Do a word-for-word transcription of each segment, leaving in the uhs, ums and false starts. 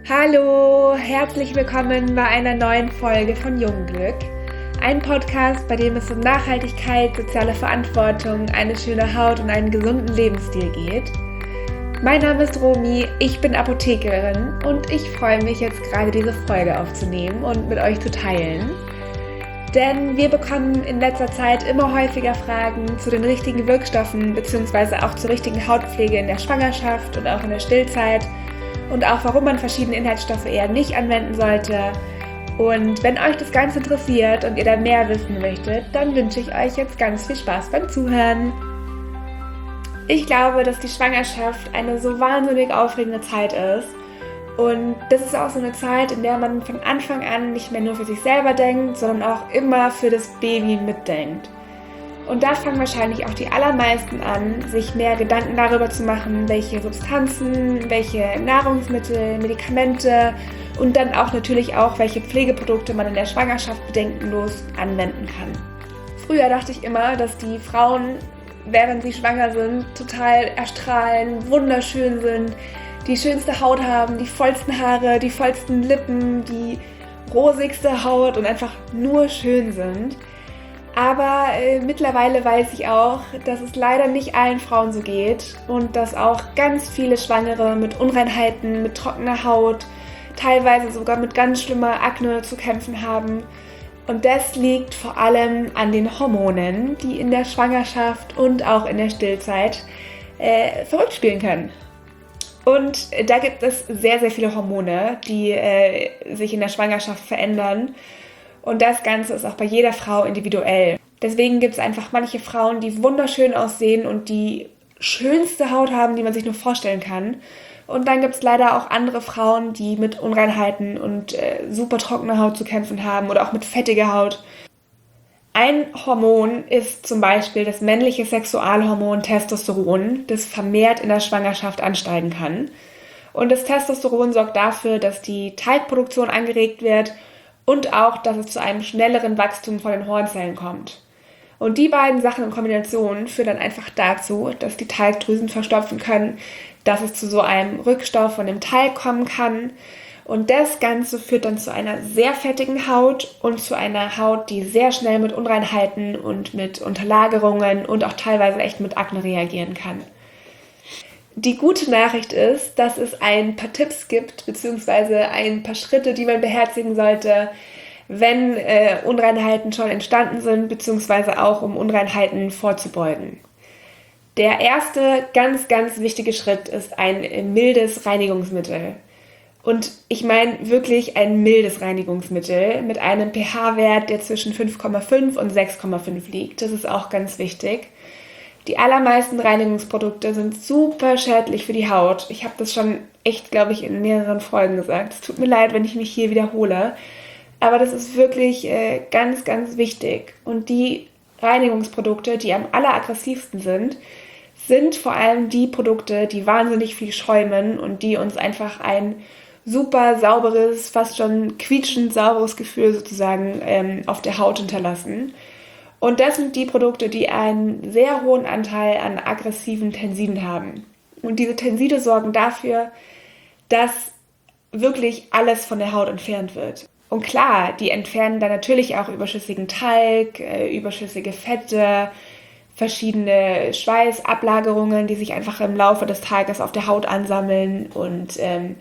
Hallo, herzlich willkommen bei einer neuen Folge von Jungglück. Ein Podcast, bei dem es um Nachhaltigkeit, soziale Verantwortung, eine schöne Haut und einen gesunden Lebensstil geht. Mein Name ist Romy, ich bin Apothekerin und ich freue mich jetzt gerade diese Folge aufzunehmen und mit euch zu teilen. Denn wir bekommen in letzter Zeit immer häufiger Fragen zu den richtigen Wirkstoffen bzw. auch zur richtigen Hautpflege in der Schwangerschaft und auch in der Stillzeit. Und auch warum man verschiedene Inhaltsstoffe eher nicht anwenden sollte. Und wenn euch das Ganze interessiert und ihr da mehr wissen möchtet, dann wünsche ich euch jetzt ganz viel Spaß beim Zuhören. Ich glaube, dass die Schwangerschaft eine so wahnsinnig aufregende Zeit ist. Und das ist auch so eine Zeit, in der man von Anfang an nicht mehr nur für sich selber denkt, sondern auch immer für das Baby mitdenkt. Und da fangen wahrscheinlich auch die allermeisten an, sich mehr Gedanken darüber zu machen, welche Substanzen, welche Nahrungsmittel, Medikamente und dann auch natürlich auch, welche Pflegeprodukte man in der Schwangerschaft bedenkenlos anwenden kann. Früher dachte ich immer, dass die Frauen, während sie schwanger sind, total erstrahlen, wunderschön sind, die schönste Haut haben, die vollsten Haare, die vollsten Lippen, die rosigste Haut und einfach nur schön sind. Aber äh, mittlerweile weiß ich auch, dass es leider nicht allen Frauen so geht und dass auch ganz viele Schwangere mit Unreinheiten, mit trockener Haut, teilweise sogar mit ganz schlimmer Akne zu kämpfen haben. Und das liegt vor allem an den Hormonen, die in der Schwangerschaft und auch in der Stillzeit äh, verrückt spielen können. Und äh, da gibt es sehr, sehr viele Hormone, die äh, sich in der Schwangerschaft verändern. Und das Ganze ist auch bei jeder Frau individuell. Deswegen gibt es einfach manche Frauen, die wunderschön aussehen und die schönste Haut haben, die man sich nur vorstellen kann. Und dann gibt es leider auch andere Frauen, die mit Unreinheiten und äh, super trockener Haut zu kämpfen haben oder auch mit fettiger Haut. Ein Hormon ist zum Beispiel das männliche Sexualhormon Testosteron, das vermehrt in der Schwangerschaft ansteigen kann. Und das Testosteron sorgt dafür, dass die Teigproduktion angeregt wird und auch, dass es zu einem schnelleren Wachstum von den Hornzellen kommt. Und die beiden Sachen in Kombination führen dann einfach dazu, dass die Talgdrüsen verstopfen können, dass es zu so einem Rückstau von dem Talg kommen kann. Und das Ganze führt dann zu einer sehr fettigen Haut und zu einer Haut, die sehr schnell mit Unreinheiten und mit Unterlagerungen und auch teilweise echt mit Akne reagieren kann. Die gute Nachricht ist, dass es ein paar Tipps gibt, beziehungsweise ein paar Schritte, die man beherzigen sollte, wenn äh, Unreinheiten schon entstanden sind, beziehungsweise auch um Unreinheiten vorzubeugen. Der erste ganz, ganz wichtige Schritt ist ein mildes Reinigungsmittel. Und ich meine wirklich ein mildes Reinigungsmittel mit einem pH-Wert, der zwischen fünf Komma fünf und sechs Komma fünf liegt. Das ist auch ganz wichtig. Die allermeisten Reinigungsprodukte sind super schädlich für die Haut. Ich habe das schon echt, glaube ich, in mehreren Folgen gesagt. Es tut mir leid, wenn ich mich hier wiederhole. Aber das ist wirklich äh, ganz, ganz wichtig. Und die Reinigungsprodukte, die am alleraggressivsten sind, sind vor allem die Produkte, die wahnsinnig viel schäumen und die uns einfach ein super sauberes, fast schon quietschend sauberes Gefühl sozusagen ähm, auf der Haut hinterlassen. Und das sind die Produkte, die einen sehr hohen Anteil an aggressiven Tensiden haben. Und diese Tenside sorgen dafür, dass wirklich alles von der Haut entfernt wird. Und klar, die entfernen dann natürlich auch überschüssigen Talg, äh, überschüssige Fette, verschiedene Schweißablagerungen, die sich einfach im Laufe des Tages auf der Haut ansammeln und ähm,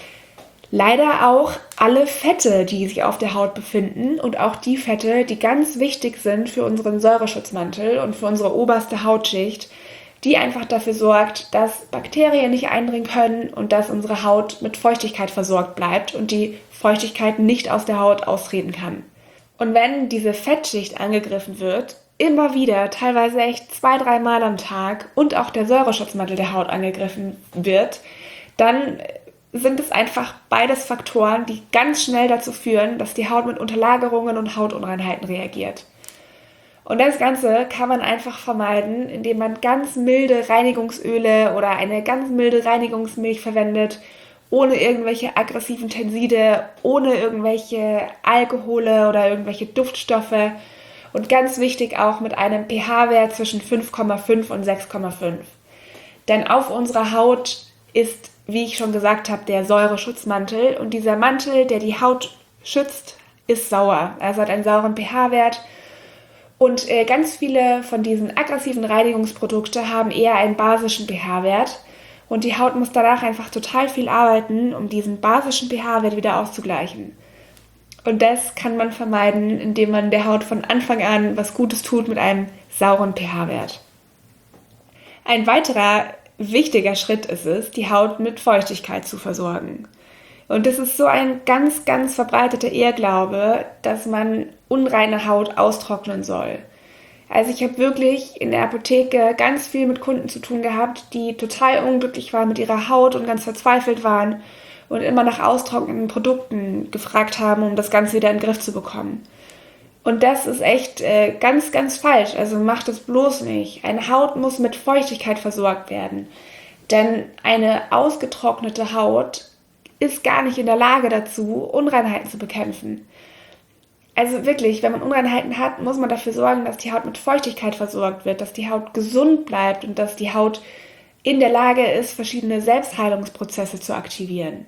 leider auch alle Fette, die sich auf der Haut befinden und auch die Fette, die ganz wichtig sind für unseren Säureschutzmantel und für unsere oberste Hautschicht, die einfach dafür sorgt, dass Bakterien nicht eindringen können und dass unsere Haut mit Feuchtigkeit versorgt bleibt und die Feuchtigkeit nicht aus der Haut austreten kann. Und wenn diese Fettschicht angegriffen wird, immer wieder, teilweise echt zwei, drei Mal am Tag und auch der Säureschutzmantel der Haut angegriffen wird, dann sind es einfach beides Faktoren, die ganz schnell dazu führen, dass die Haut mit Unterlagerungen und Hautunreinheiten reagiert. Und das Ganze kann man einfach vermeiden, indem man ganz milde Reinigungsöle oder eine ganz milde Reinigungsmilch verwendet, ohne irgendwelche aggressiven Tenside, ohne irgendwelche Alkohole oder irgendwelche Duftstoffe und ganz wichtig auch mit einem pH-Wert zwischen fünf Komma fünf und sechs Komma fünf. Denn auf unserer Haut ist wie ich schon gesagt habe, der Säureschutzmantel. Und dieser Mantel, der die Haut schützt, ist sauer. Also hat einen sauren pH-Wert. Und äh, ganz viele von diesen aggressiven Reinigungsprodukten haben eher einen basischen pH-Wert. Und die Haut muss danach einfach total viel arbeiten, um diesen basischen pH-Wert wieder auszugleichen. Und das kann man vermeiden, indem man der Haut von Anfang an was Gutes tut mit einem sauren pH-Wert. Ein weiterer wichtiger Schritt ist es, die Haut mit Feuchtigkeit zu versorgen. Und das ist so ein ganz, ganz verbreiteter Irrglaube, dass man unreine Haut austrocknen soll. Also ich habe wirklich in der Apotheke ganz viel mit Kunden zu tun gehabt, die total unglücklich waren mit ihrer Haut und ganz verzweifelt waren und immer nach austrocknenden Produkten gefragt haben, um das Ganze wieder in den Griff zu bekommen. Und das ist echt äh, ganz, ganz falsch. Also macht es bloß nicht. Eine Haut muss mit Feuchtigkeit versorgt werden. Denn eine ausgetrocknete Haut ist gar nicht in der Lage dazu, Unreinheiten zu bekämpfen. Also wirklich, wenn man Unreinheiten hat, muss man dafür sorgen, dass die Haut mit Feuchtigkeit versorgt wird, dass die Haut gesund bleibt und dass die Haut in der Lage ist, verschiedene Selbstheilungsprozesse zu aktivieren.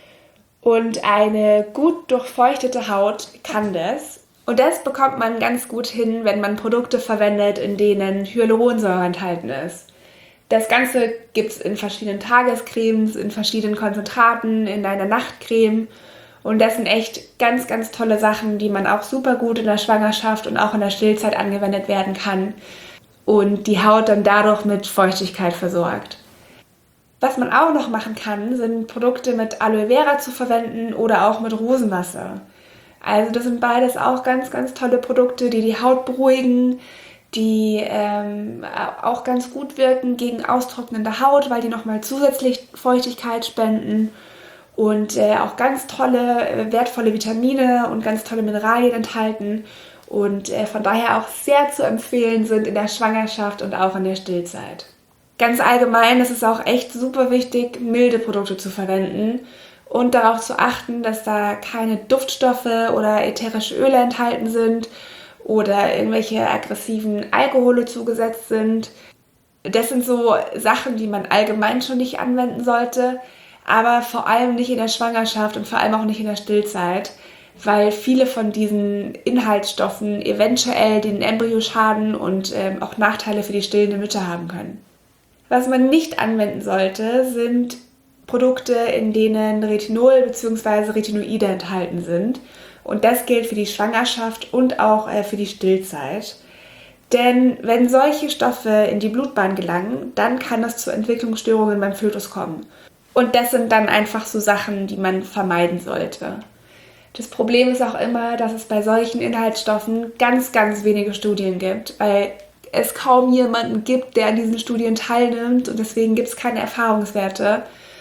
Und eine gut durchfeuchtete Haut kann das. Und das bekommt man ganz gut hin, wenn man Produkte verwendet, in denen Hyaluronsäure enthalten ist. Das Ganze gibt es in verschiedenen Tagescremes, in verschiedenen Konzentraten, in einer Nachtcreme. Und das sind echt ganz, ganz tolle Sachen, die man auch super gut in der Schwangerschaft und auch in der Stillzeit angewendet werden kann. Und die Haut dann dadurch mit Feuchtigkeit versorgt. Was man auch noch machen kann, sind Produkte mit Aloe Vera zu verwenden oder auch mit Rosenwasser. Also das sind beides auch ganz, ganz tolle Produkte, die die Haut beruhigen, die ähm, auch ganz gut wirken gegen austrocknende Haut, weil die nochmal zusätzlich Feuchtigkeit spenden und äh, auch ganz tolle, äh, wertvolle Vitamine und ganz tolle Mineralien enthalten und äh, von daher auch sehr zu empfehlen sind in der Schwangerschaft und auch in der Stillzeit. Ganz allgemein ist es auch echt super wichtig, milde Produkte zu verwenden und darauf zu achten, dass da keine Duftstoffe oder ätherische Öle enthalten sind oder irgendwelche aggressiven Alkohole zugesetzt sind. Das sind so Sachen, die man allgemein schon nicht anwenden sollte, aber vor allem nicht in der Schwangerschaft und vor allem auch nicht in der Stillzeit, weil viele von diesen Inhaltsstoffen eventuell den Embryo schaden und ähm, auch Nachteile für die stillende Mütter haben können. Was man nicht anwenden sollte, sind Produkte, in denen Retinol bzw. Retinoide enthalten sind. Und das gilt für die Schwangerschaft und auch äh, für die Stillzeit. Denn wenn solche Stoffe in die Blutbahn gelangen, dann kann es zu Entwicklungsstörungen beim Fötus kommen. Und das sind dann einfach so Sachen, die man vermeiden sollte. Das Problem ist auch immer, dass es bei solchen Inhaltsstoffen ganz, ganz wenige Studien gibt, weil es kaum jemanden gibt, der an diesen Studien teilnimmt und deswegen gibt es keine Erfahrungswerte.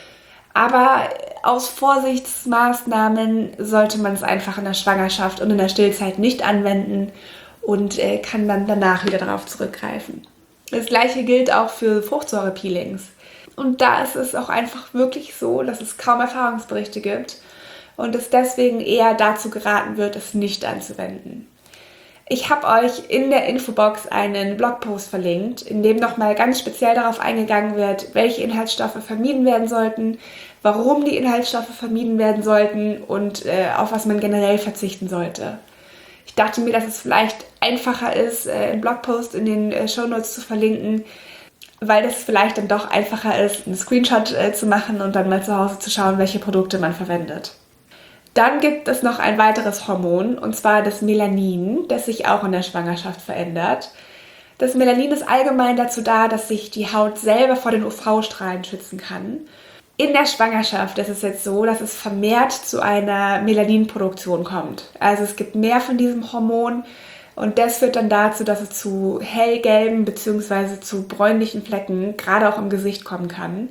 Aber aus Vorsichtsmaßnahmen sollte man es einfach in der Schwangerschaft und in der Stillzeit nicht anwenden und äh, kann dann danach wieder darauf zurückgreifen. Das gleiche gilt auch für Fruchtsäurepeelings. Und da ist es auch einfach wirklich so, dass es kaum Erfahrungsberichte gibt und es deswegen eher dazu geraten wird, es nicht anzuwenden. Ich habe euch in der Infobox einen Blogpost verlinkt, in dem nochmal ganz speziell darauf eingegangen wird, welche Inhaltsstoffe vermieden werden sollten, warum die Inhaltsstoffe vermieden werden sollten und äh, auf was man generell verzichten sollte. Ich dachte mir, dass es vielleicht einfacher ist, äh, einen Blogpost in den äh, Shownotes zu verlinken, weil das vielleicht dann doch einfacher ist, einen Screenshot äh, zu machen und dann mal zu Hause zu schauen, welche Produkte man verwendet. Dann gibt es noch ein weiteres Hormon, und zwar das Melanin, das sich auch in der Schwangerschaft verändert. Das Melanin ist allgemein dazu da, dass sich die Haut selber vor den U V-Strahlen schützen kann. In der Schwangerschaft ist es jetzt so, dass es vermehrt zu einer Melaninproduktion kommt. Also es gibt mehr von diesem Hormon und das führt dann dazu, dass es zu hellgelben bzw. zu bräunlichen Flecken, gerade auch im Gesicht, kommen kann.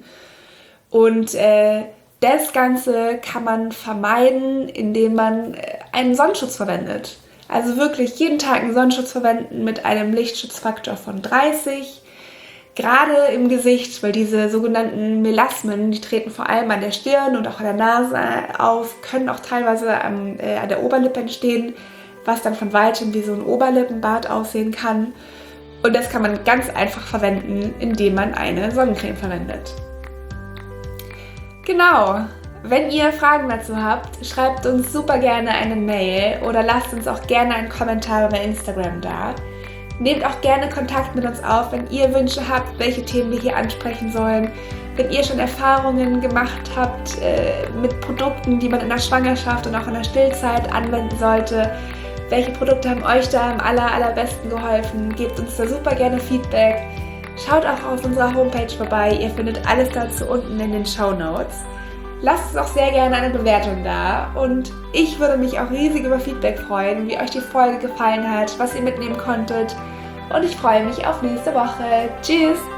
Und äh, das Ganze kann man vermeiden, indem man einen Sonnenschutz verwendet. Also wirklich jeden Tag einen Sonnenschutz verwenden mit einem Lichtschutzfaktor von dreißig. Gerade im Gesicht, weil diese sogenannten Melasmen, die treten vor allem an der Stirn und auch an der Nase auf, können auch teilweise an, äh, an der Oberlippe entstehen, was dann von weitem wie so ein Oberlippenbart aussehen kann. Und das kann man ganz einfach verwenden, indem man eine Sonnencreme verwendet. Genau. Wenn ihr Fragen dazu habt, schreibt uns super gerne eine Mail oder lasst uns auch gerne einen Kommentar bei Instagram da. Nehmt auch gerne Kontakt mit uns auf, wenn ihr Wünsche habt, welche Themen wir hier ansprechen sollen. Wenn ihr schon Erfahrungen gemacht habt äh, mit Produkten, die man in der Schwangerschaft und auch in der Stillzeit anwenden sollte. Welche Produkte haben euch da am aller, allerbesten geholfen? Gebt uns da super gerne Feedback. Schaut auch auf unserer Homepage vorbei. Ihr findet alles dazu unten in den Shownotes. Lasst uns auch sehr gerne eine Bewertung da und ich würde mich auch riesig über Feedback freuen, wie euch die Folge gefallen hat, was ihr mitnehmen konntet und ich freue mich auf nächste Woche. Tschüss!